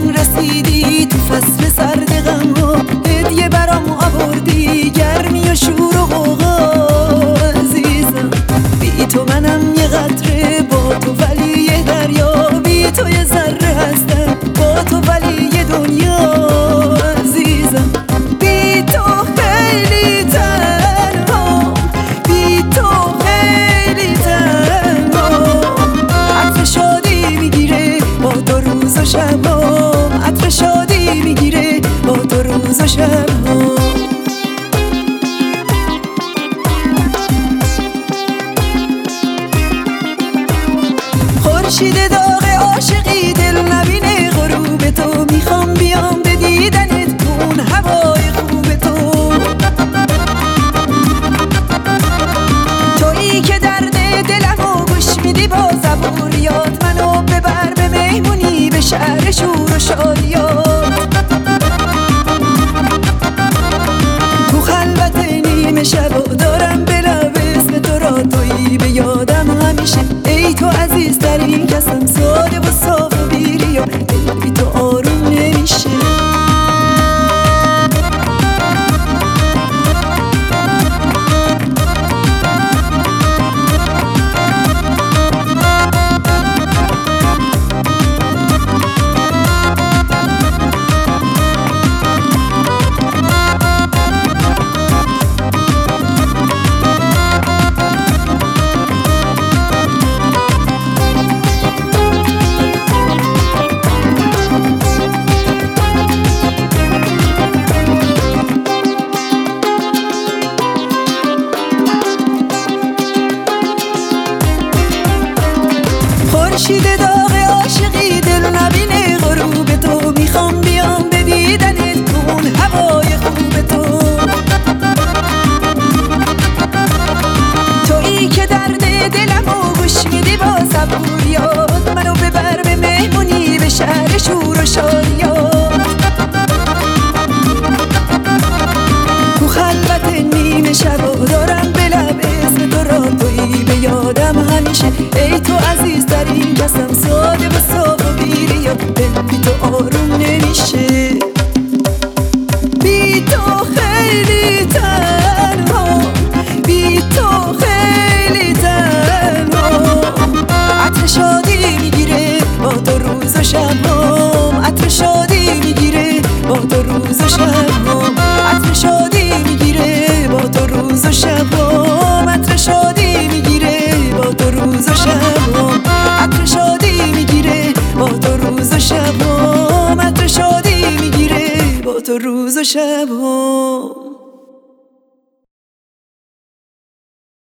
جون رسیدی تو فصل سرد غم‌ها، هدیه برام آوردی گرمی و شور و غوغا. عزیزم بی تو منم یه قطره، با تو ولی یه دریا، بی تو یه ذره هستم، با تو ولی یه دنیا. عزیزم بی تو خیلی تنها، بی تو خیلی تنها. عطر شادی میگیره با تو روز و شب‌ها، عطر شادی میگیره با تو روز و شب‌ها. خورشید داغ عاشقی دل نبینه غروب تو، میخوام بیام به دیدنت اون هوای خوب تو. تویی که درد دلمو گوش میدی با زبوریات، منو ببر به مهمونی به شهر شور و شادیات. تو خلوت نیمه شب دارم به لب اسم تو را، تویی به یادم همیشه، ای تو عزیزترین کسم، ساده و صاف و بی‌ریا، دل بی تو آروم نمیشه. خورشید داغ عاشقی دل نبینه غروب تو، میخوام بیام به دیدنت اون هوای خوب تو. تویی که درد دلمو گوش میدی با صبوریات، منو ببر به مهمونی به شهر شور و شادیات. تو خلوت نیمه شب دارم به لب اسم تو را، تویی به یادم همیشه، ای تو عزیزترین کسم، ساده و صاف و بی‌ریا، دل بی تو آروم نمیشه. بی تو خیلی تنها، بی تو خیلی تنها. عطر شادی میگیره با تو روز و شب‌ها، عطر شادی میگیره با تو روز و شب‌ها، عطر شادی میگیره با تو روز و شب‌ها، عطر شادی میگیره با تو روز و شب‌ها، عطر شادی میگیره با تو روز و شب‌ها، عطر شادی میگیره با تو روز و شب‌ها.